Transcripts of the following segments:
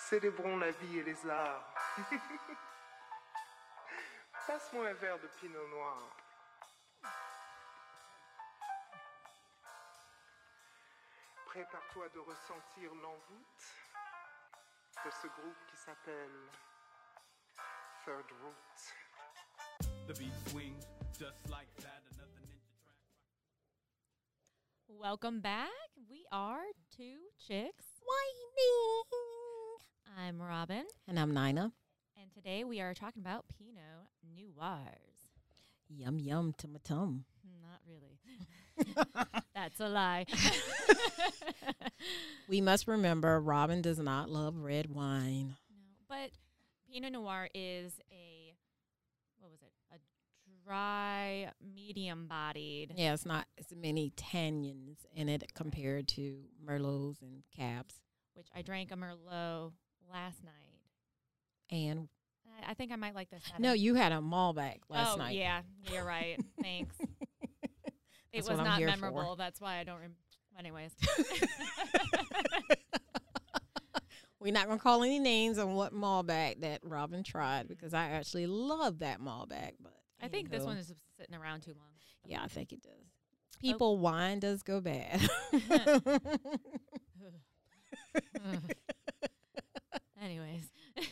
Célébrons la vie et les arts. Passe-moi un verre de pinot noir. Prépare-toi de ressentir l'envoûte de ce groupe qui s'appelle Third Root. The beat swings just like that. Another ninja track. Welcome back. We are Two Chicks. Whining. I'm Robin, And I'm Nina. and today we are talking about Pinot Noirs. Yum, yum to my tum. Not really. That's a lie. We must remember Robin does not love red wine. No, but Pinot Noir is a dry, medium-bodied. Yeah, it's not as many tannins in it compared to Merlots and Cabs. Which I drank a Merlot last night. And I think I might like this better. no, you had a Malbec last night. Yeah, you're right. Thanks. It That's was what I'm not here memorable. for. That's why I don't. Anyways. We're not going to call any names on what Malbec that Robin tried because I actually love that Malbec. But I think this anywho. one is sitting around too long. Yeah, I think it does. People, wine does go bad. Anyways.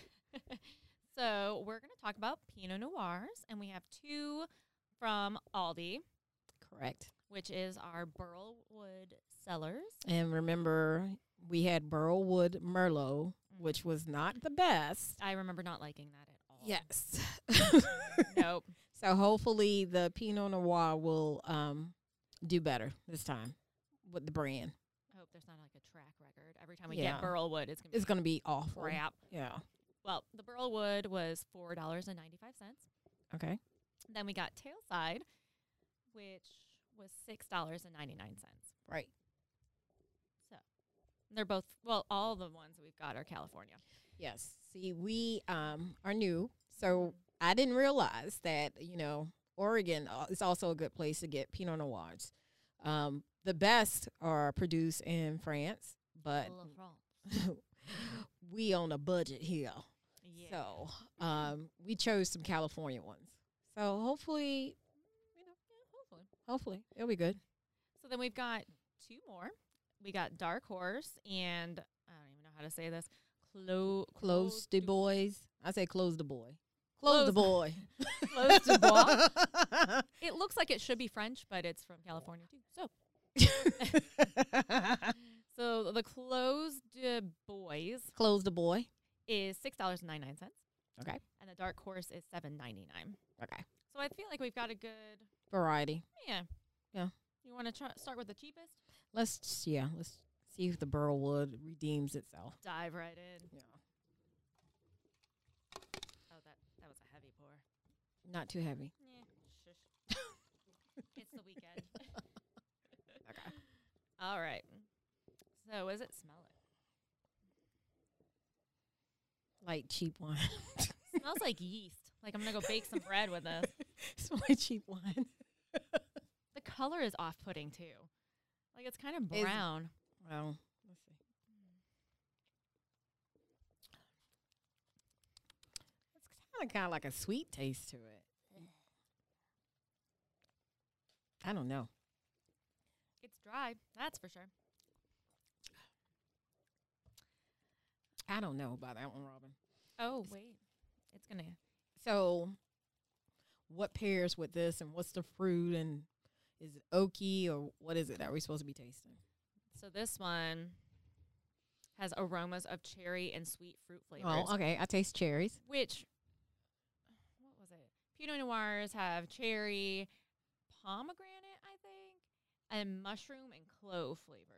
So we're going to talk about Pinot Noirs, and we have two from Aldi, Correct. which is our Burlwood Cellars. And remember, we had Burlwood Merlot, which was not the best. I remember not liking that at all. Yes. Nope. So hopefully the Pinot Noir will do better this time with the brand. I hope there's not like a track record. Every time we Yeah. get Burlwood, it's It's going going to be awful. to be crap. Yeah. Well, the Burlwood was $4.95. Okay. Then we got Tailside, which was $6.99. Right. So they're both, well, all the ones we've got are California. Yes. See, we are new, so I didn't realize that, Oregon is also a good place to get Pinot Noirs. The best are produced in France, but La France. we on a budget here. Yeah. So we chose some California ones. So hopefully, Hopefully. it'll be good. So then we've got two more. We got Dark Horse and I don't even know how to say this. Close the boys. I say close the boy. Close the boy. Close de Bois. It looks like it should be French, but it's from California too. So the Close de Bois Close the boy. is $6.99, Okay. and the Dark Horse is $7.99. Okay. So I feel like we've got a good, Variety. yeah. Yeah. You want to start with the cheapest? Let's see if the Burlwood redeems itself. Dive right in. Yeah. Oh, that was a heavy pour. Not too heavy. Yeah, shush. It's the weekend. Okay. All right. So, what does it smell like? Like cheap wine. Smells like yeast. Like I'm gonna go bake some bread with this. Smell like cheap wine. The color is off-putting too. Like it's kind of Is- brown. Well, let's see. It's kind of like a sweet taste to it. I don't know. It's dry. That's for sure. I don't know about that one, Robin. Oh wait, it's gonna. So, what pairs with this, and what's the fruit, and is it oaky, or what is it that we're supposed to be tasting? So this one has aromas of cherry and sweet fruit flavors. Oh, okay. I taste cherries. Which, what was it? Pinot Noirs have cherry, pomegranate, I think, and mushroom and clove flavors.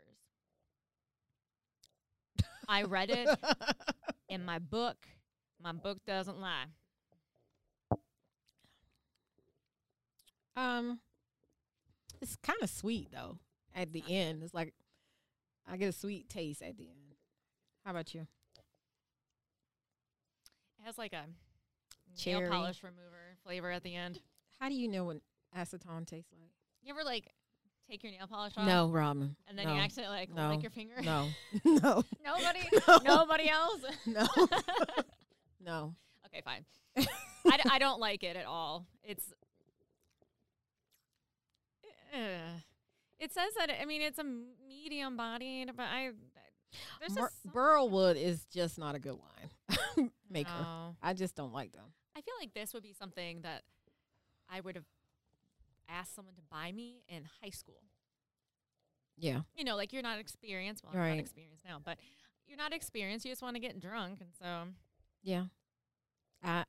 I read it in my book. My book doesn't lie. It's kind of sweet though. At the end, it's like I get a sweet taste at the end. How about you? It has like a Cherry. nail polish remover flavor at the end. How do you know what acetone tastes like? You ever like take your nail polish off? No, Robin. And then no. you accidentally like No. lick your finger? No. No. Nobody? No. Nobody else? No. No. Okay, fine. I don't like it at all. It's. It says that, I mean, it's a medium bodied, but there's just some- Burlwood is just not a good wine maker. No. I just don't like them. I feel like this would be something that I would have asked someone to buy me in high school. Yeah. You know, like you're not experienced. Well, I'm Right. not experienced now, but you're not experienced. You just want to get drunk. And so, Yeah. yeah,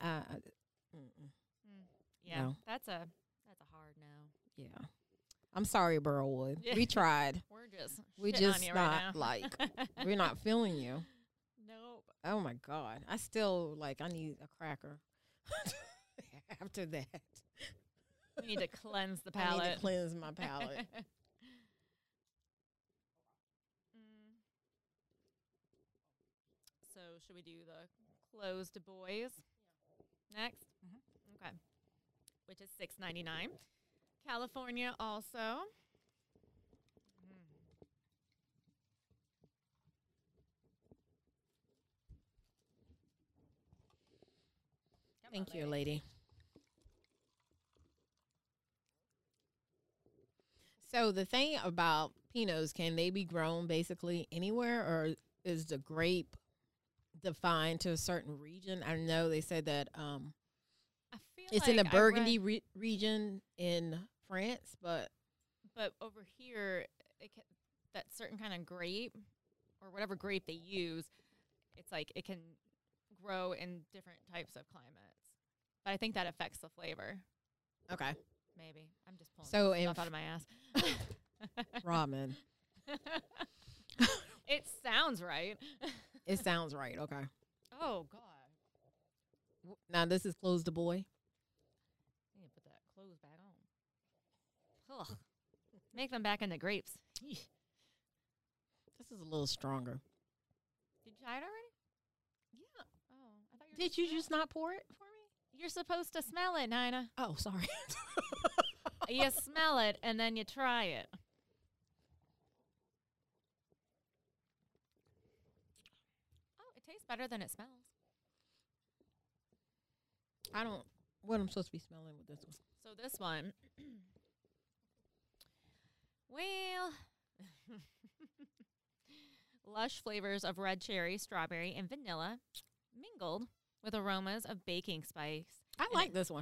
No. that's a hard no. Yeah. I'm sorry, Burlwood. Yeah. We tried. We're just We shitting on just you not right now. like we're not feeling you. Nope. Oh my God. I still I need a cracker after that. We need to cleanse the I need palate. to cleanse my palate. So should we do the closed boys next? Okay, which is $6.99. California also. Come on, Thank you, lady. So the thing about Pinots, can they be grown basically anywhere, or is the grape defined to a certain region? I know they said that I feel it's like in the I Burgundy read- region in France, but but over here, that certain kind of grape or whatever grape they use, it's like it can grow in different types of climates. But I think that affects the flavor. okay. Maybe I'm just pulling So stuff if- out of my ass. Ramen. It sounds right. It sounds right. Okay. Oh God, Now this is Close the Boy. I need to put that clothes back on. Ugh. Make them back into grapes. Yeesh. This is a little stronger. Did you try it already? Yeah. Oh, I thought Did you just not pour it for me? You're supposed to smell it, Nina. Oh, sorry. You smell it and then you try it. Oh, it tastes better than it smells. I don't. What I'm supposed to be smelling with this one? So this one, well, lush flavors of red cherry, strawberry, and vanilla mingled with aromas of baking spice. I And like this one.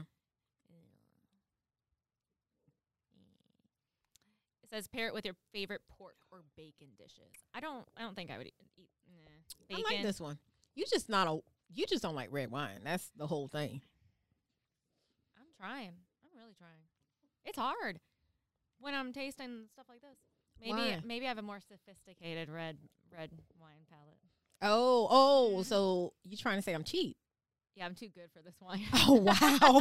It says pair it with your favorite pork or bacon dishes. I don't think I would eat bacon. I like this one. You just don't like red wine. That's the whole thing. I'm trying. I'm really trying. It's hard when I'm tasting stuff like this. Why? Maybe I have a more sophisticated red wine palate. Oh, so you trying to say I'm cheap? Yeah, I'm too good for this wine. Oh, wow.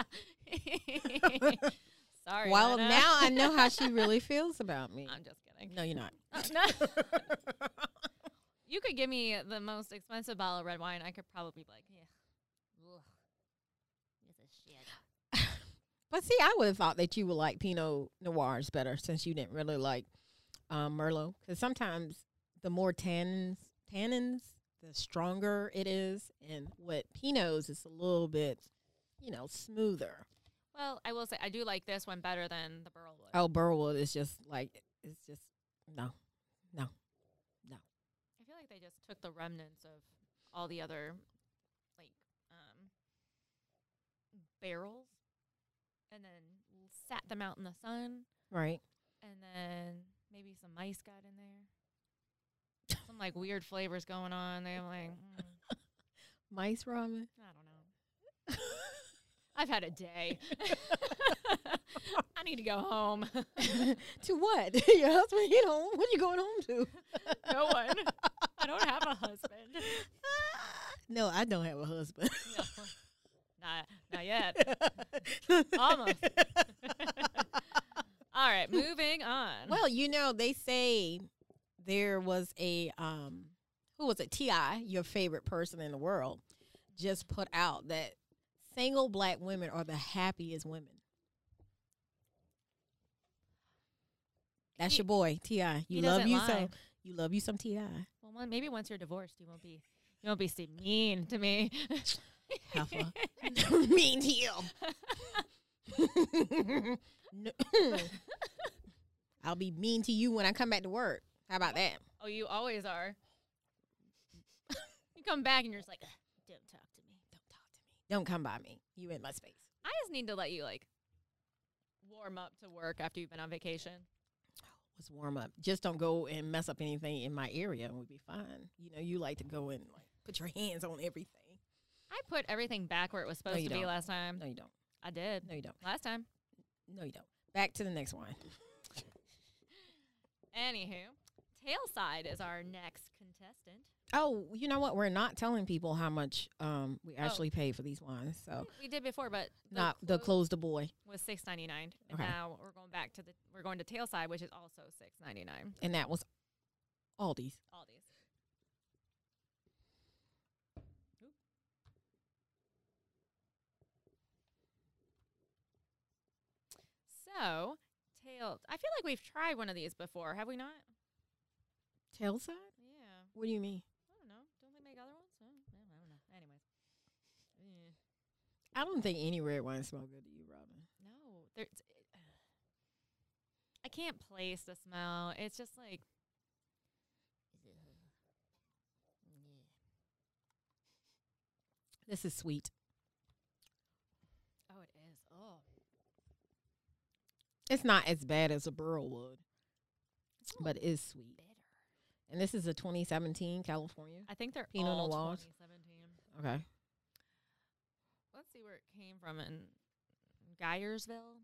Sorry. Well, Lena. now I know how she really feels about me. I'm just kidding. No, you're not. No. You could give me the most expensive bottle of red wine. I could probably be like, yeah. Ugh. This is shit. But see, I would have thought that you would like Pinot Noirs better since you didn't really like Merlot. Because sometimes the more tannins, the stronger it is. And with Pinots, it's a little bit, smoother. Well, I will say I do like this one better than the Burlwood. Oh, Burlwood is just no. I feel like they just took the remnants of all the other, like, barrels and then sat them out in the sun. Right. And then maybe some mice got in there. Some, like, weird flavors going on. They're like, Mice ramen. I don't know. I've had a day. I need to go home. To what? Your husband? What are you going home to? No one. I don't have a husband. No, I don't have a husband. No. Not yet. Almost. All right, moving on. Well, they say there was a who was it? T.I., your favorite person in the world, just put out that single black women are the happiest women. That's your boy, T.I. he You love doesn't you lie. some. You love you some T.I. Well, maybe once you're divorced, you won't be so mean to me. Heifer. Mean to you. No. I'll be mean to you when I come back to work. How about that? Oh, you always are. You come back and you're just like, don't talk to me. Don't talk to me. Don't come by me. You in my space. I just need to let you like warm up to work after you've been on vacation. Let's warm up. Just don't go and mess up anything in my area and we'll be fine. You know, you like to go and like put your hands on everything. I put everything back where it was supposed you to be don't. last time. No, you don't. I did. No, you don't. Last time. No, you don't. Back to the next one. Anywho, Tailside is our next contestant. Oh, you know what? We're not telling people how much we actually pay for these wines. So We did before, but not the close the boy. was $6.99, and Okay. now we're going to Tailside, which is also $6.99. And that was Aldi's. All these. So, I feel like we've tried one of these before, have we not? Tailside? Yeah. What do you mean? I don't know. Don't they make other ones? I don't know. Anyways. I don't think any red wine smell good to you, Robin. No. I can't place the smell. It's just like. This is sweet. Oh, it is. Oh. It's not as bad as a Burl would, It's a but it is sweet. bitter. And this is a 2017 California. I think they're Pinot all Noirs. 2017. Okay. Let's see where it came from in Geyersville.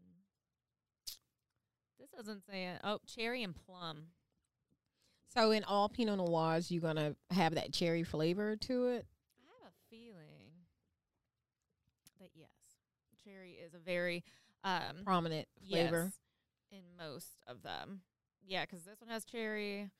This doesn't say it. Oh, cherry and plum. So in all Pinot Noirs, you're going to have that cherry flavor to it? I have a feeling that yes, cherry is a very Prominent flavor. yes, in most of them. Yeah, because this one has cherry.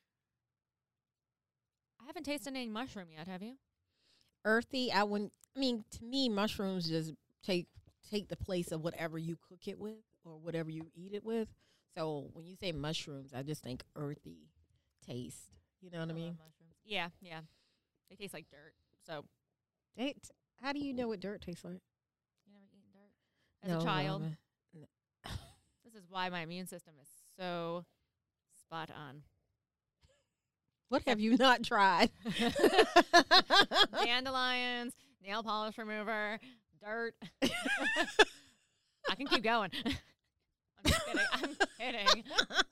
I haven't tasted any mushroom yet. Have you? Earthy. I mean, to me, mushrooms just take the place of whatever you cook it with or whatever you eat it with. So when you say mushrooms, I just think earthy taste. You know what I love mean? mushrooms. Yeah, yeah. They taste like dirt. So How do you know what dirt tastes like? you never eaten dirt as a No, child. Robin. This is why my immune system is so spot on. What have you not tried? Dandelions, nail polish remover, dirt. I can keep going. I'm just kidding. I'm kidding.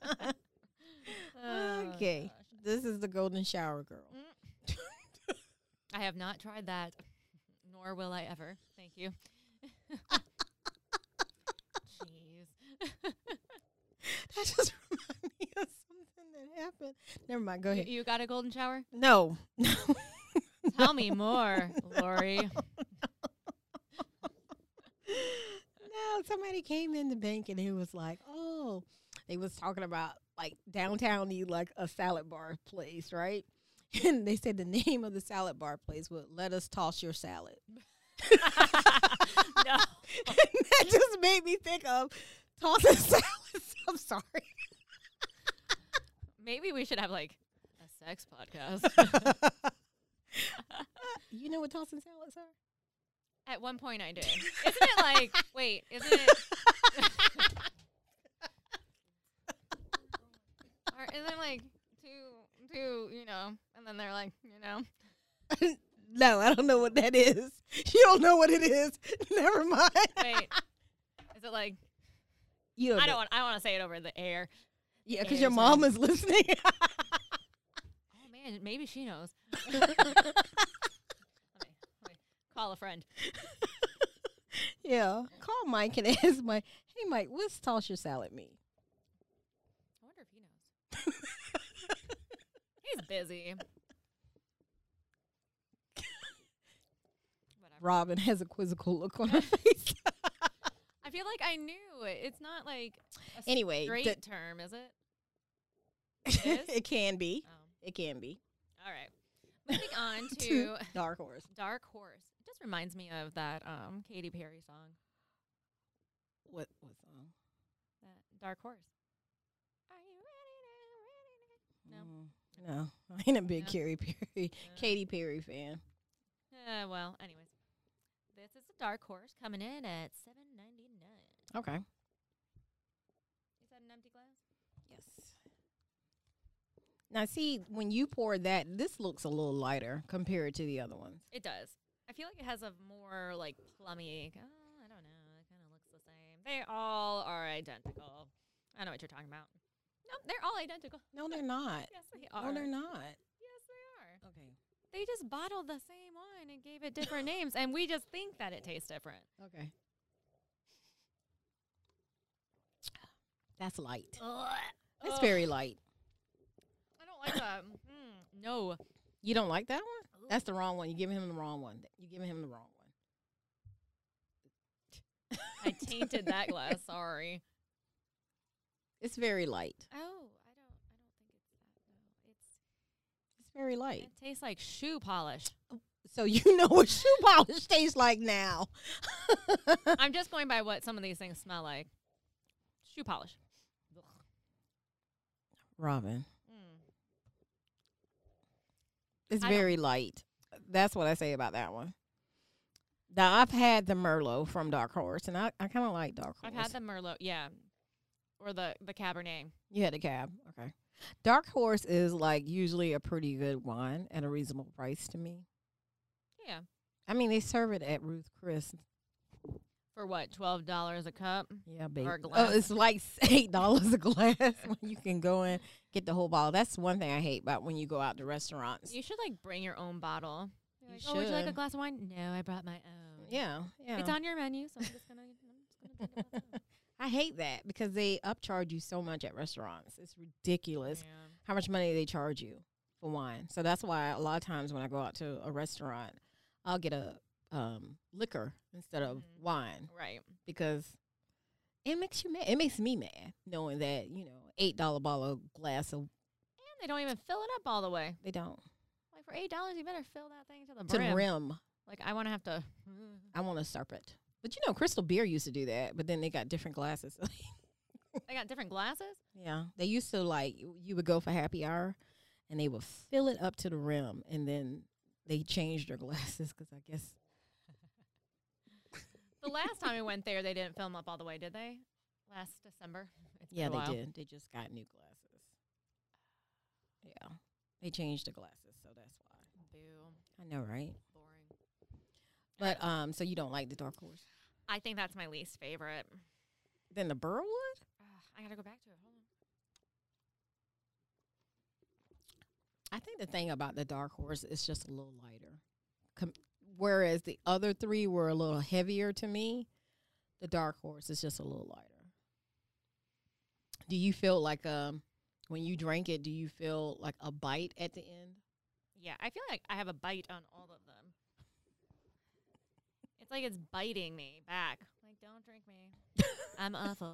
Oh, Okay. gosh. This is the golden shower girl. I have not tried that, nor will I ever. Thank you. Jeez. That just reminded me of something that happened. Never mind. Go ahead. You got a golden shower? No. Tell me more, Lori. No, somebody came in the bank and he was like, "Oh," they was talking about like downtown need like a salad bar place, right? And they said the name of the salad bar place was "Let Us Toss Your Salad." No. That just made me think of tossing salads. I'm sorry. Maybe we should have like a sex podcast. You know what tossing salads are? At one point I did. Isn't it like, wait, isn't it? Or isn't it like two, you know, and then they're like, you know. No, I don't know what that is. You don't know what it is. Never mind. Wait. Is it like, You don't I know. don't want to say it over the air. Yeah, because air your mom time. is listening. Oh man, maybe she knows. Let me call a friend. Yeah. Call Mike and ask Mike, "Hey, Mike, what's toss your salad mean?" I wonder if he knows. He's busy. Whatever. Robin has a quizzical look on her face. I feel like I knew it. It's not like a Anyway, straight term, is it? It is? It can be. Oh, It can be. all right. Moving on to Dark Horse. Dark Horse. It just reminds me of that Katy Perry song. What song? That Dark Horse. Are you No. No, I ain't a big No. Katy Perry fan. Well, anyways, this is a dark horse coming in at $7.99. Okay. Is that an empty glass? Yes. Now, see, when you pour that, this looks a little lighter compared to the other ones. It does. I feel like it has a more like plummy. I don't know. It kind of looks the same. They all are identical. I know what you're talking about. No, they're all identical. No, they're not. Yes, they are. No, they're not. Yes, they are. Okay. They just bottled the same wine and gave it different names, and we just think that it tastes different. Okay. That's light. That's Ugh. very light. I don't like that. No. You don't like that one? That's the wrong one. You're giving him the wrong one. You're giving him the wrong one. I tainted that glass. Sorry. It's very light. Oh, I don't think it's that. No, It's very light. it tastes like shoe polish. So you know what shoe polish tastes like now. I'm just going by what some of these things smell like. Shoe polish. Ugh. Robin. Mm. It's I don't- very light. That's what I say about that one. Now, I've had the Merlot from Dark Horse, and I kind of like Dark Horse. I've had the Merlot, yeah, or the Cabernet. You had a cab. Okay. Dark Horse is like usually a pretty good wine at a reasonable price to me. Yeah. I mean, they serve it at Ruth Chris. For what, $12 a cup? Yeah, baby. Or a Oh, glass. it's like $8 a glass when you can go in, get the whole bottle. That's one thing I hate about when you go out to restaurants. You should like bring your own bottle. You're You like, oh, would you like a should. glass of wine? No, I brought my own. Yeah, yeah. It's on your menu, so I'm just gonna take a glass of I hate that because they upcharge you so much at restaurants. It's ridiculous Yeah. how much money they charge you for wine. So that's why a lot of times when I go out to a restaurant, I'll get a liquor instead of Mhm. wine Right. because it makes you mad. It makes me mad knowing that, $8 bottle glass of, And they don't even fill it up all the way. they don't. Like for $8, you better fill that thing to the To brim. the rim. Like I want to have to. I want to serve it. But Crystal Beer used to do that, but then they got different glasses. They got different glasses. Yeah. They used to you would go for happy hour and they would fill it up to the rim and then they changed their glasses because I guess. The last time we went there, they didn't fill them up all the way, did they? Last December. It's been Yeah, a they while. did. They just got new glasses. Yeah. They changed the glasses, so that's why. Boo. I know, right? Boring. But so you don't like the Dark Horse? I think that's my least favorite. Then the Burrwood? I gotta go back to it. Hold on. I think the thing about the Dark Horse is just a little lighter. Whereas the other three were a little heavier to me, the Dark Horse is just a little lighter. Do you feel like when you drank it, do you feel like a bite at the end? Yeah, I feel like I have a bite on all of them. It's like it's biting me back. Like, don't drink me. I'm awful.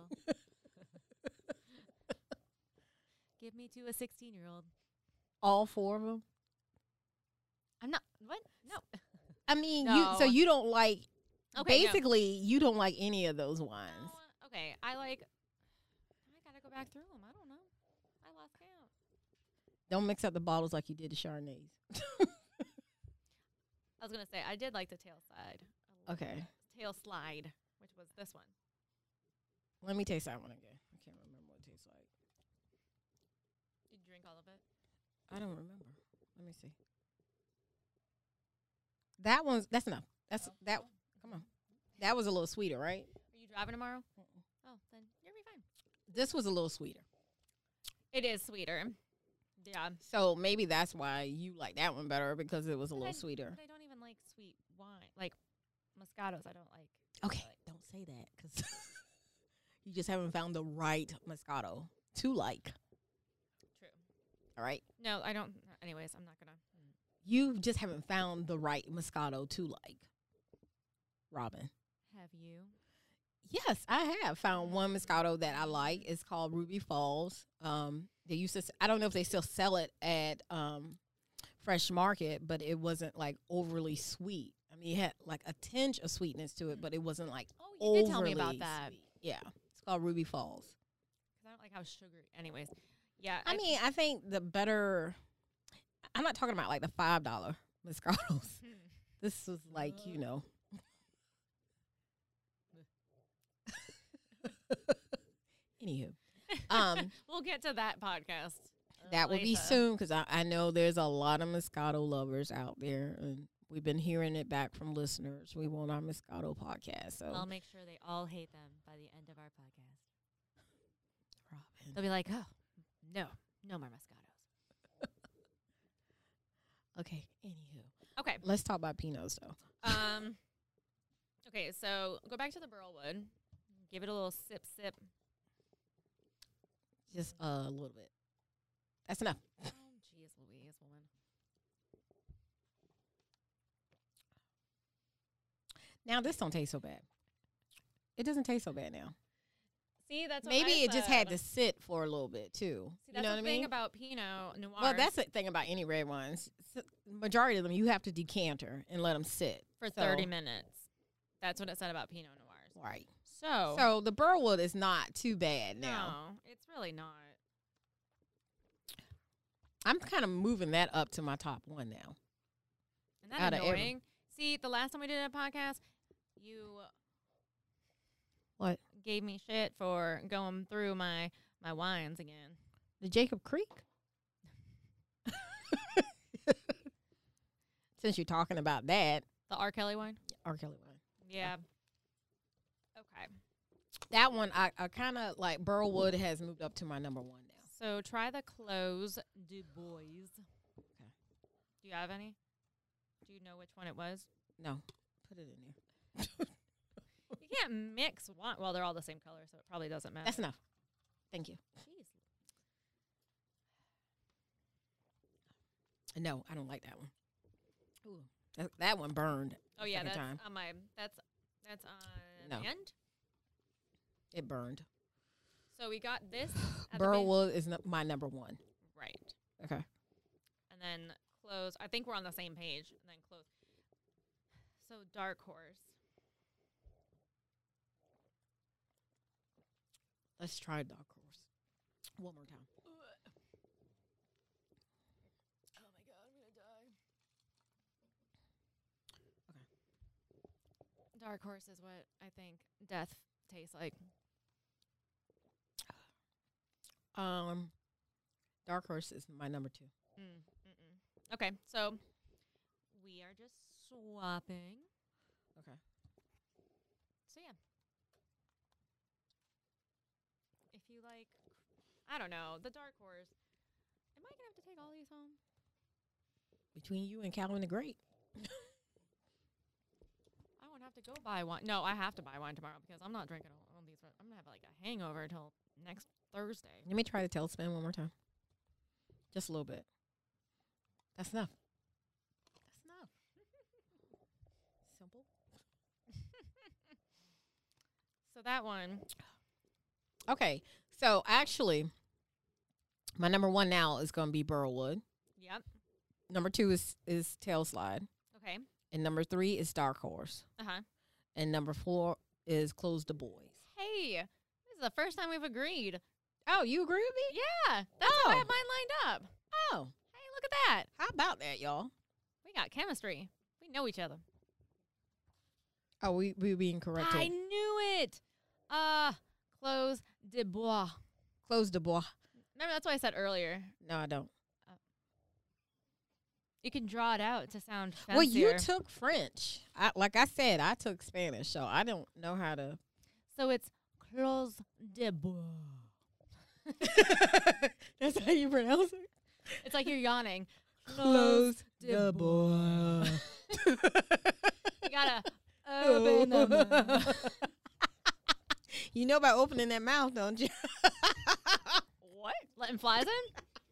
Give me to a 16-year-old. All four of them? I'm not. What? No. I mean, No. so you don't like, Okay. no. basically, you don't like any of those wines. No, okay. I gotta go back through them. I don't know. I lost count. Don't mix up the bottles like you did the Chardonnays. I was gonna say I did like the tail side. Okay. Tail slide, which was this one. Let me taste that one again. I can't remember what it tastes like. Did you drink all of it? I don't remember. Let me see. That's enough. That. Come on. That was a little sweeter, right? Are you driving tomorrow? Oh, then you'll be fine. This was a little sweeter. It is sweeter. Yeah. So maybe that's why you like that one better because it was a little sweeter. But I don't even like sweet wine. Like Moscatos, I don't like. Okay, don't say that because you just haven't found the right Moscato to like. True. All right? No, I don't. Anyways, I'm not gonna. You just haven't found the right Moscato to like. Robin. Have you? Yes, I have found one Moscato that I like. It's called Ruby Falls. They used to. I don't know if they still sell it at Fresh Market, but it wasn't like overly sweet. I mean, it had like a tinge of sweetness to it, but it wasn't like Oh, you did tell me about overly that. sweet. Yeah, it's called Ruby Falls. Because I don't like how sugary. Anyways, Yeah. I mean, I think the better. I'm not talking about like the $5 Moscatos. This was like, Anywho, we'll get to that podcast. that will be later. soon because I know there's a lot of Moscato lovers out there, and we've been hearing it back from listeners. We want our Moscato podcast. So I'll make sure they all hate them by the end of our podcast. Robin. They'll be like, oh, no more Moscatos. Okay. Anywho, Okay. let's talk about Pinots though. Okay, so go back to the Burlwood. Give it a little sip. Just a little bit. That's enough. Oh, jeez Louise, woman. Now this don't taste so bad. It doesn't taste so bad now. See, that's what Maybe I it just had to said. sit for a little bit too. See, that's you know the what I thing mean? about Pinot Noir. Well, that's the thing about any red wines. Majority of them, you have to decanter and let them sit for So- 30 minutes. That's what it said about Pinot Noirs. Right. So, So the Burlwood is not too bad now. no, it's really not. I'm kind of moving that up to my top one now. Isn't that Outta every- annoying? See, the last time we did a podcast, you What? gave me shit for going through my wines again. The Jacob Creek? Since you're talking about that, The R. Kelly wine? R. Kelly wine. Yeah. Okay. That one, I kind of like Burlwood has moved up to my number one now. So try the Clos du Bois. Okay. Do you have any? Do you know which one it was? No, put it in there. You can't mix wine. Well, they're all the same color, so it probably doesn't matter. That's enough. Thank you. Jeez. No, I don't like that one. Ooh, that one burned. Oh yeah, second that's time. on my. That's on No. the end. It burned. So we got this. At Burlwood is my number one. Right. Okay. And then Close. I think we're on the same page. And then Close. So Dark Horse. Let's try Dark Horse one more time. Oh my god, I'm gonna die. Okay. Dark Horse is what I think death tastes like. Dark Horse is my number two. Okay, so we are just swapping. Okay. So yeah. If you like, I don't know, the Dark Horse. Am I gonna have to take all these home? Between you and Calvin the Great. I won't have to go buy wine. No, I have to buy wine tomorrow because I'm not drinking all these. I'm gonna have like a hangover until next Thursday. Let me try the tailspin one more time. Just a little bit. That's enough. That's enough. Simple. So that one, Okay. So actually, my number one now is going to be Burlwood. yep. Number two is Tail Slide. Okay. And number three is Dark Horse. Uh-huh. And number four is Close the Boys. Hey, this is the first time we've agreed. Oh, you agree with me? Yeah, that's how I Oh. have mine lined up. Oh, Hey, look at that. how about that, y'all? We got chemistry. We know each other. Oh, we being corrected. I knew it. Close de bois. Close the bois. Remember, that's what I said earlier. No, I don't. You can draw it out to sound fancier. Well, you took French. Like I said, I took Spanish, so I don't know how to. So it's close de bois. That's how you pronounce it. It's like you're yawning. Close de the bois. You gotta open the mouth. You know about opening that mouth, don't you? What? Letting flies in?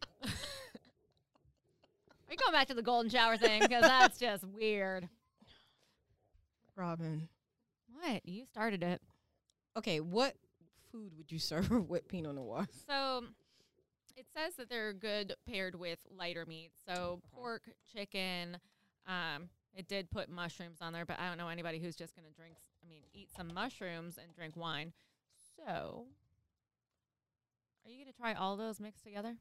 Are you going back to the golden shower thing? Because that's just weird. Robin. What? You started it. Okay, what food would you serve with Pinot Noir? So it says that they're good paired with lighter meats. So pork, chicken. It did put mushrooms on there, but I don't know anybody who's just going to eat some mushrooms and drink wine. So Are you gonna try all those mixed together?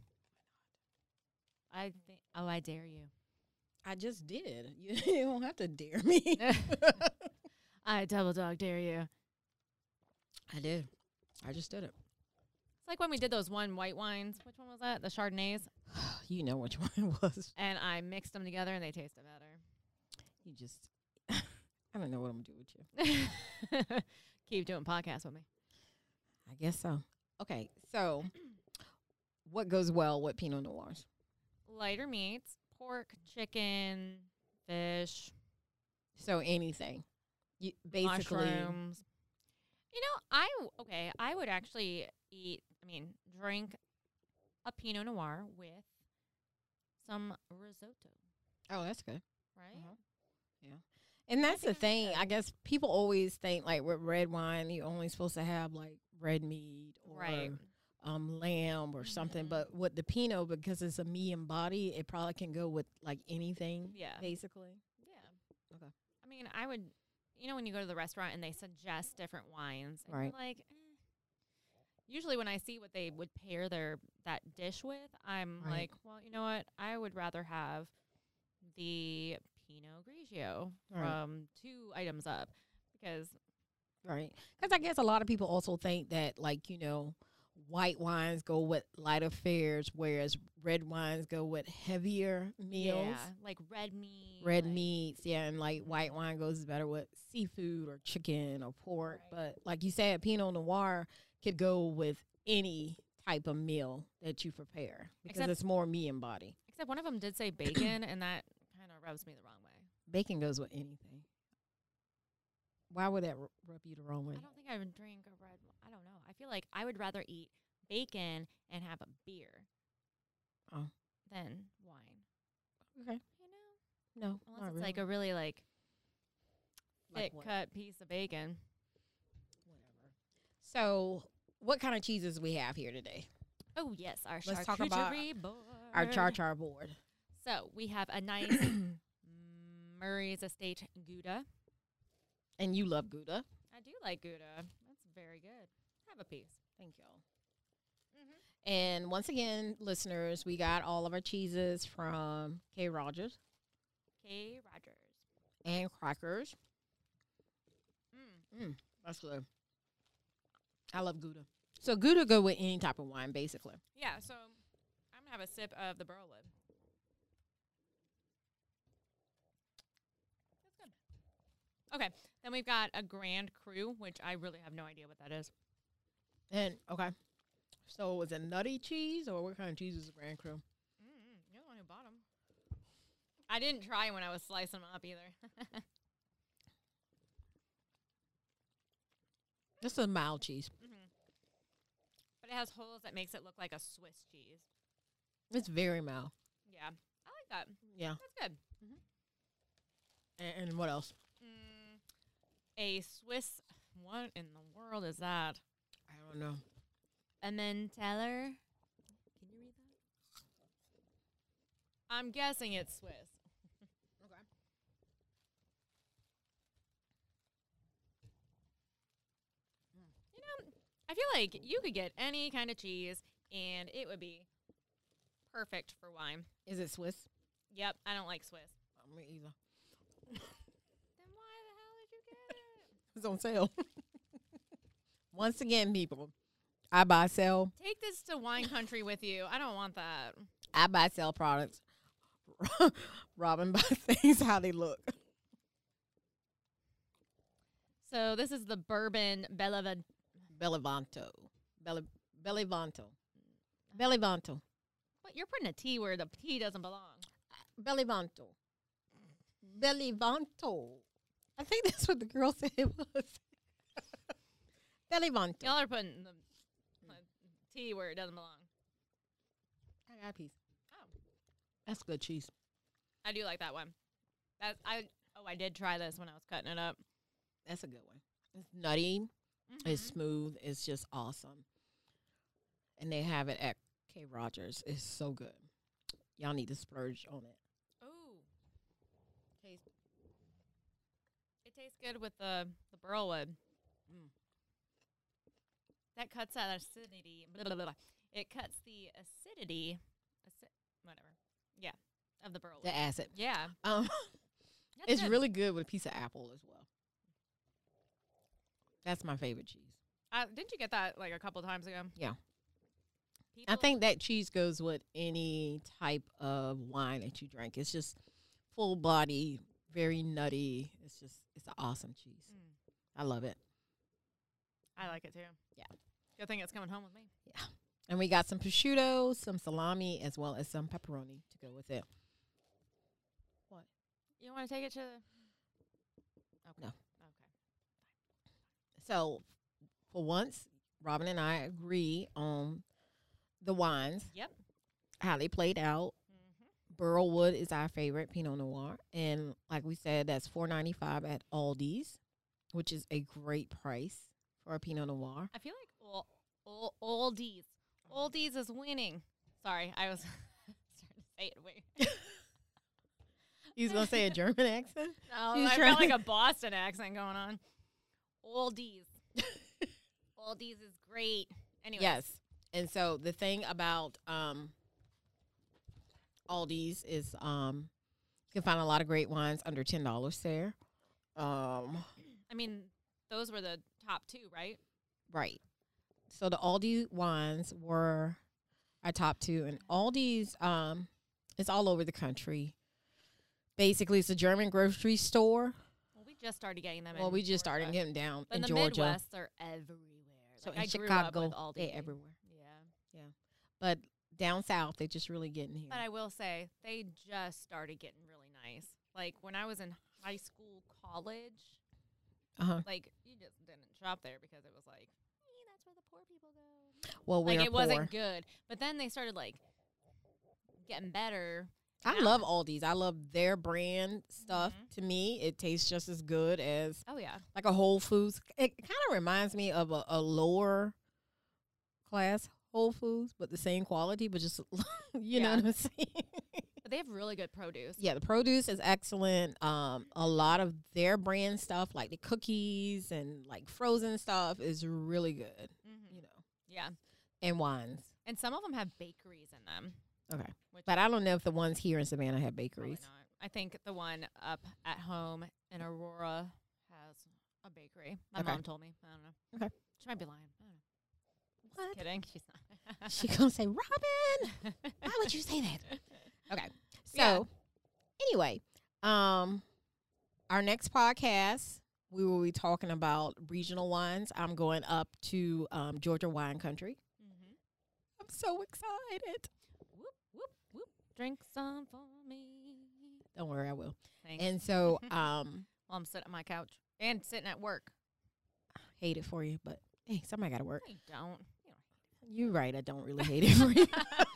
I think. Oh, I dare you. I just did. You don't have to dare me. I double dog dare you. I did. I just did it. It's like when we did those white wines. Which one was that? The Chardonnays. You know which one it was. And I mixed them together, and they tasted better. You just, I don't know what I'm going to do with you. Keep doing podcasts with me. I guess so. Okay, so what goes well with Pinot Noirs? Lighter meats, pork, chicken, fish, So anything. You basically. mushrooms. I would actually drink a Pinot Noir with some risotto, Oh, that's good. right? Uh-huh. Yeah. And that's the think thing. that's I guess people always think like with red wine, you're only supposed to have like red meat or Right. lamb or something. Mhm. But with the Pinot, because it's a medium body, it probably can go with like anything. Yeah. Basically. Yeah. Okay. I mean, I would, when you go to the restaurant and they suggest different wines, and Right. you're like, usually when I see what they would pair that dish with, I'm Right. like, well, you know what? I would rather have the Pinot Grigio Right. from 2 items up because Right. Because I guess a lot of people also think that, like, white wines go with lighter fares, whereas red wines go with heavier meals. yeah, like red meat, Red like- meats, yeah, and like white wine goes better with seafood or chicken or pork. Right. But like you said, Pinot Noir could go with any type of meal that you prepare because Except- it's more medium body. Except one of them did say bacon, and that kind of rubs me the wrong way. Bacon goes with anything. Why would that rub you the wrong way? I don't think I would drink a red. I don't know. I feel like I would rather eat bacon and have a beer Oh. than wine. Okay. No, Unless not it's really. like a really Like thick what? cut piece of bacon. Whatever. So, what kind of cheeses we have here today? Oh yes, our Let's talk about charcuterie board. Our char board. So we have a nice Murray's Estate Gouda. And you love Gouda. I do like Gouda. That's very good. Have a piece. Thank y'all. Mm-hmm. And once again, listeners, we got all of our cheeses from K. Rogers K. Rogers. and Crackers. Mm. That's good. I love Gouda. So Gouda go with any type of wine, basically. Yeah. So I'm gonna have a sip of the Burl Lid. That's good. Okay. Then we've got a Grand Cru, which I really have no idea what that is. And okay, so is it nutty cheese or what kind of cheese is a Grand Cru? You're the one who bought them. I didn't try when I was slicing them up either. This is a mild cheese. But it has holes that makes it look like a Swiss cheese. It's very mild. Yeah. I like that. Yeah. That's good. And what else? A Swiss. What in the world is that? I don't know. Emmentaler. Can you read that? I'm guessing it's Swiss. Okay. I feel like you could get any kind of cheese and it would be perfect for wine. Is it Swiss? Yep, I don't like Swiss. Me either. Then why the hell did you get it? It's on sale. Once again, people, I buy sell. Take this to wine country with you. I don't want that. I buy sell products. Robin buys things how they look. So this is the bourbon Bellevant. Bellivanto. Bellivanto. Bellivanto. What, you're putting a T where the T doesn't belong. Bellivanto. Bellivanto. I think that's what the girl said it was. Bellivanto. Y'all are putting the T where it doesn't belong. I got a piece. Oh, That's good cheese. I do like that one. I did try this when I was cutting it up. That's a good one. It's nutty. It's Mhm. smooth. It's just awesome. And they have it at K. Rogers. It's so good. Y'all need to splurge on it. Ooh. It tastes good with the Burlwood. Mm. That cuts that acidity. Blah, blah, blah, blah. it cuts the acidity, whatever, yeah, of the burl. The acid. Yeah, Um, that's it's good. really good with a piece of apple as well. That's my favorite cheese. Didn't you get that like a couple times ago? Yeah. People, I think that cheese goes with any type of wine that you drink. It's just full body, very nutty. It's an awesome cheese. I love it. I like it too. Yeah. Good thing it's coming home with me. Yeah. And we got some prosciutto, some salami, as well as some pepperoni to go with it. What? You want to take it to? Okay. No. Okay. So, for once, Robin and I agree on the wines, Yep. how they played out. Burlwood is our favorite Pinot Noir, and like we said, that's $4.95 at Aldi's, which is a great price for a Pinot Noir. I feel like Oldies is winning. Sorry, I was starting to say it weird. You was gonna say a German accent? No, She was I trying felt like to- a Boston accent going on. Oldies. Oldies is great. Anyway. Yes. And so the thing about Aldi's is you can find a lot of great wines under $10 there. I mean, those were the top two, right? Right. So the Aldi wines were our top two, and Aldi's is all over the country. Basically, it's a German grocery store. Well, we just started getting them. Well, in we just Georgia. started getting down But in the Georgia. Midwest are everywhere. So Like, in I grew Chicago, up with Aldi. they're everywhere. Yeah. But down south, they're just really getting here. But I will say, they just started getting really nice. Like, when I was in high school, college, like, you just didn't shop there because it was like, that's where the poor people go. Well, we're Like, it poor. wasn't good. But then they started, like, getting better. I now. love Aldi's. I love their brand stuff. Mhm. To me, it tastes just as good as Oh, yeah. like a Whole Foods. It kind of reminds me of a lower class Whole Foods, but the same quality, but just you know Yeah. what I'm saying. But they have really good produce. Yeah, the produce is excellent. A lot of their brand stuff, like the cookies and like frozen stuff, is really good. Mm-hmm. You know, Yeah. and wines. And some of them have bakeries in them. Okay, Which but I don't know if the ones here in Savannah have probably bakeries. not. I think the one up at home in Aurora has a bakery. My Okay. mom told me. I don't know. Okay. She might be lying. I don't know. What? Just kidding. She's not. She gonna say, Robin, why would you say that? Okay. So Yeah. anyway, our next podcast, we will be talking about regional wines. I'm going up to Georgia wine country. Mm-hmm. I'm so excited. Whoop, whoop, whoop. Drink some for me. Don't worry, I will. Thanks. And so While I'm sitting on my couch and sitting at work. hate it for you, but hey, somebody got to work. I don't. You're right. I don't really hate it for you.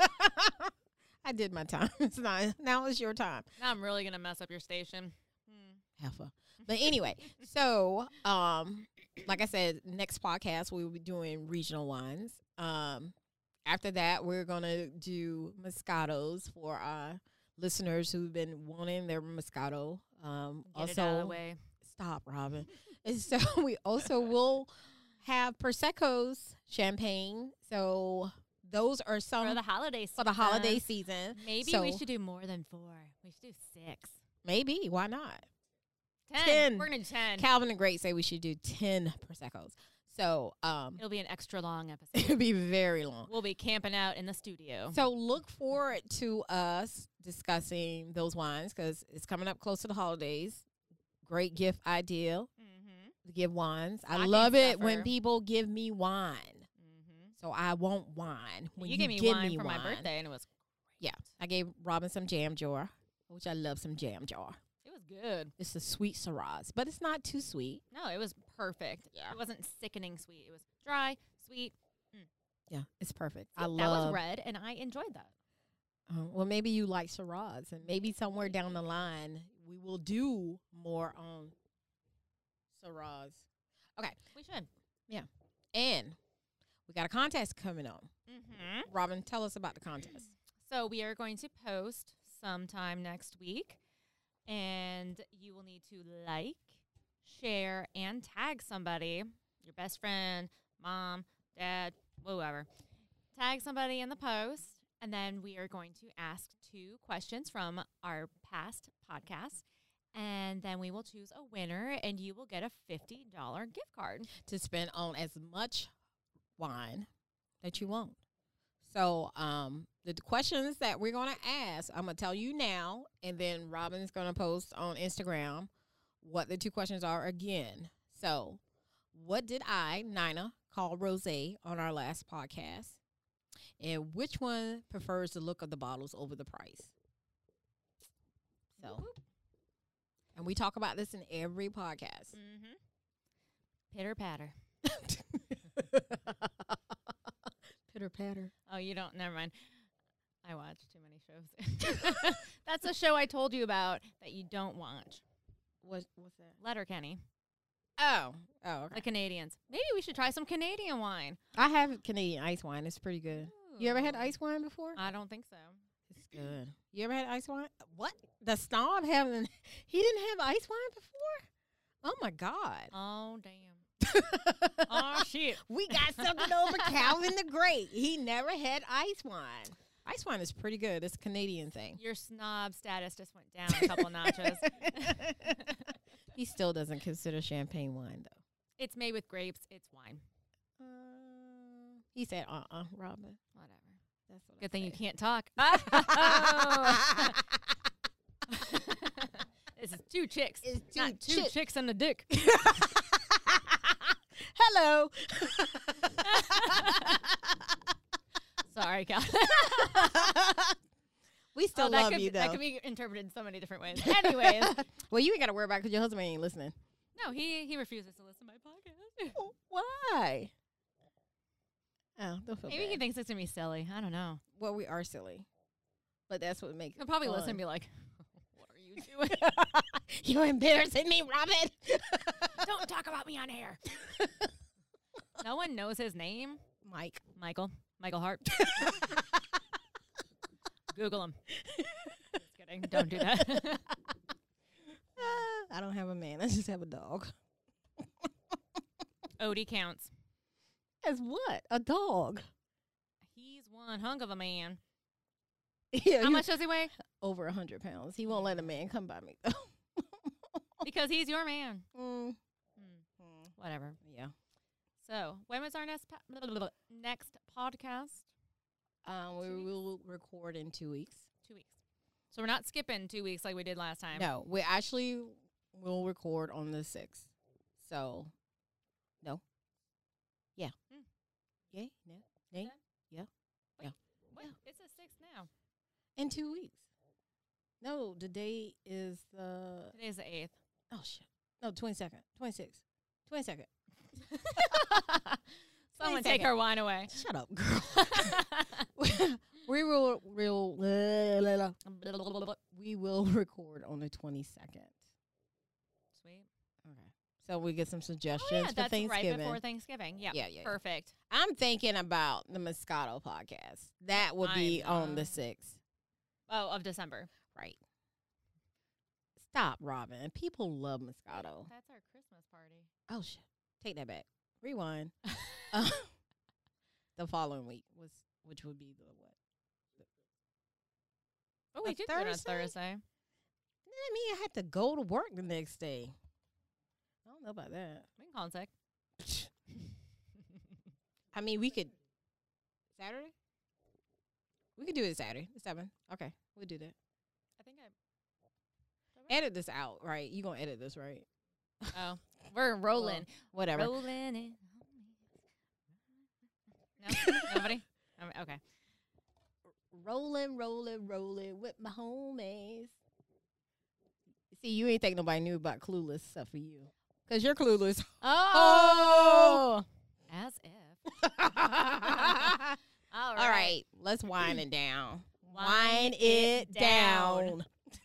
I did my time. It's not. Now it's your time. Now I'm really going to mess up your station. Heifer. But anyway, so like I said, next podcast we will be doing regional wines. After that, we're gonna do Moscatos for our listeners who've been wanting their Moscato. Get it out of the way. Stop, Robin. And so we also will have Prosecco's champagne. So those are some For the holiday season. for the holiday season. Maybe So- we should do more than 4. We should do 6. Maybe. Why not? 10. 10. We're going to do 10. Calvin and Great say we should do 10 Prosecco's. So It'll be an extra long episode. it'll be very long. We'll be camping out in the studio. So look forward to us discussing those wines because it's coming up close to the holidays. Great gift idea Mm-hmm. to give wines. I Stocking love it when stuffer. people give me wine. Mm-hmm. So I want wine. When You gave me give wine me for wine. my birthday, and it was Yeah. I gave Robin some jam jar, which I love some jam jar. it was good. It's a sweet Syrah, but it's not too sweet. No, it was perfect. Yeah. It wasn't sickening sweet. It was dry, sweet. Yeah, it's perfect. See, I that love was red, and I enjoyed that. well, maybe you like Syrahs, and maybe somewhere down the line we will do more on Syrahs. We should. And we got a contest coming on. Mm-hmm. Robin, tell us about the contest. So we are going to post sometime next week, and you will need to like, share, and tag somebody, your best friend, mom, dad, whoever. tag somebody in the post, and then we are going to ask 2 questions from our past podcasts, and then we will choose a winner, and you will get a $50 gift card. To spend on as much wine that you want. So the questions that we're going to ask, I'm going to tell you now, and then Robin's going to post on Instagram what the 2 questions are again. So what did I, Nina, call rosé on our last podcast? And which one prefers the look of the bottles over the price? So, and we talk about this in every podcast. Mm-hmm. Pitter patter. Pitter patter. Oh, you don't. Never mind. I watch too many shows. That's a show I told you about that you don't watch. What's that? Letterkenny. Oh, okay. The Canadians. Maybe we should try some Canadian wine. I have Canadian ice wine. It's pretty good. You ever had Ooh. ice wine before? I don't think so. It's good. You ever had ice wine? What? The snob having? He didn't have ice wine before? Oh my God. Oh, damn. Oh, shit. We got something over Calvin the Great. He never had ice wine. Ice wine is pretty good. It's a Canadian thing. Your snob status just went down a couple notches. He still doesn't consider champagne wine, though. It's made with grapes. It's wine. He said, Robin. Whatever. That's what Good I thing you said. can't talk. This is 2 chicks. It's two not 2 chicks. chicks and a dick. Hello. Sorry, Cal. We still that love could, you, though. That could be interpreted in so many different ways. Anyways. Well, you ain't got to worry about it because your husband ain't listening. No, he refuses to listen to my podcast. Why? Oh, don't feel Maybe bad. he thinks it's going to be silly. I don't know. Well, we are silly. But that's what makes it He'll probably fun. listen and be like, what are you doing? You're embarrassing me, Robin. Don't talk about me on air. No one knows his name. Mike. Michael Hart. Google him. Just kidding. Don't do that. I don't have a man. I just have a dog. Odie counts. As what? A dog. He's one hunk of a man. Yeah, How much does he weigh? Over 100 pounds. He won't let a man come by me, though. Because he's your man. Mm. Whatever. Yeah. So, when was our next podcast? We 2 weeks? will record in 2 weeks. 2 weeks. So we're not skipping 2 weeks like we did last time. No, we actually will record on the 6th. So, no. Yeah. Yay? No? Nay? Okay. Yeah. Wait, Yeah. What? It's the 6th now. In 2 weeks. No, the date is the... Today's the 8th. Oh, shit. No, 22nd. 26th. 22nd. Someone 22nd. take her wine away. Shut up, girl. we will record on the 22nd. Sweet. Okay. So we get some suggestions Oh, yeah, for that's Thanksgiving. right before Thanksgiving. Yep. Yeah, yeah, yeah. Perfect. I'm thinking about the Moscato podcast. That would be I on the know. 6th. Oh, of December. Right. Stop, Robin. People love Moscato. That's our Christmas party. Oh, shit. Take that back. Rewind. The following week which would be the what? Oh, we A did do it on Thursday? Thursday. That mean I had to go to work the next day. I don't know about that. We can call in sick. I mean, we could Saturday. We could do it Saturday. 7. Okay, we'll do that. I think Edit this out, right? You gonna edit this, right? Oh, we're rolling. Whatever. Rolling it. No? Nobody? Okay. Rolling with my homies. See, you ain't think nobody knew about Clueless except for you, cause you're clueless. Oh! As if. All right, let's wind it down. Wind it down.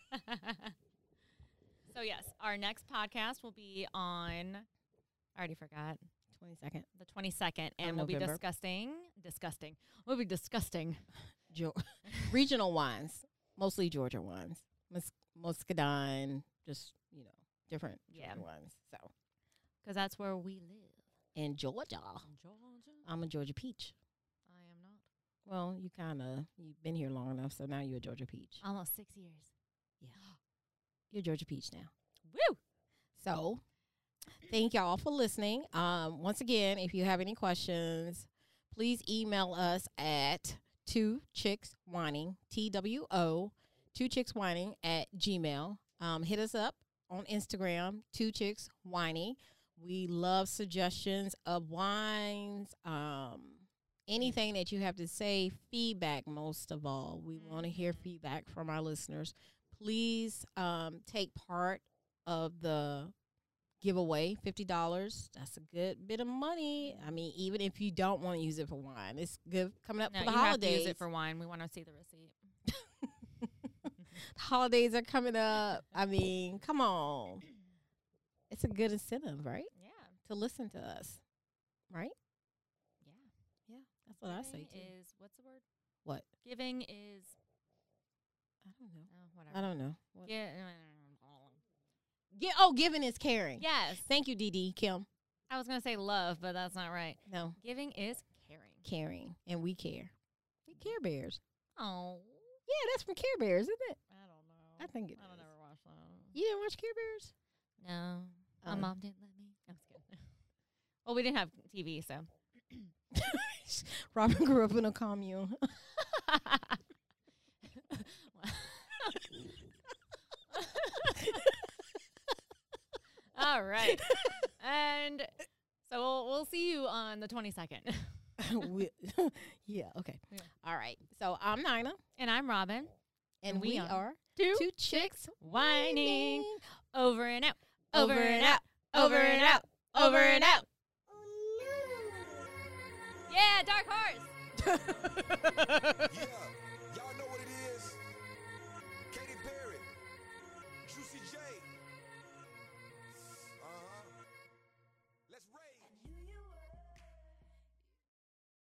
So, yes, our next podcast will be on, I already forgot, 22nd. the 22nd, and we'll November. be discussing. We'll be disgusting. Regional wines, mostly Georgia wines. Muscadine, just, different Yeah. Georgia wines. So, Because that's where we live. in Georgia, Georgia. I'm a Georgia peach. I am not. Well, you've been here long enough, so now you're a Georgia Peach. Almost 6 years. You're a Georgia Peach now. Woo! So, thank y'all for listening. Once again, if you have any questions, please email us at Two Chicks Whining, TWO, Two Chicks Whining at Gmail. Hit us up on Instagram, Two Chicks Whining. We love suggestions of wines, anything that you have to say, feedback most of all. We want to hear feedback from our listeners. Please take part of the giveaway, $50. That's a good bit of money. I mean, even if you don't want to use it for wine, it's good coming up No, for the you holidays. have to use it for wine. We want to see the receipt. Holidays are coming up. I mean, come on. It's a good incentive, right? Yeah. To listen to us, right? Yeah. Yeah, that's what I say too. Is what's the word? What? Giving is I don't know. whatever. I don't know. What? Yeah. Giving is caring. Yes. Thank you, DD Kim. I was gonna say love, but that's not right. No, Giving is caring. caring, and we care. We Care Bears. Oh. Yeah, that's from Care Bears, isn't it? I don't know. I think it I don't is. ever watch that. You didn't watch Care Bears? No. My Oh. mom didn't let me. I'm just kidding. Well, we didn't have TV, so. Robin grew up in a commune. All right. And so we'll see you on the 22nd. Yeah, okay. Yeah. All right. So I'm Nina, And I'm Robin. and we are Two Two Chicks Whining. Over and out. Over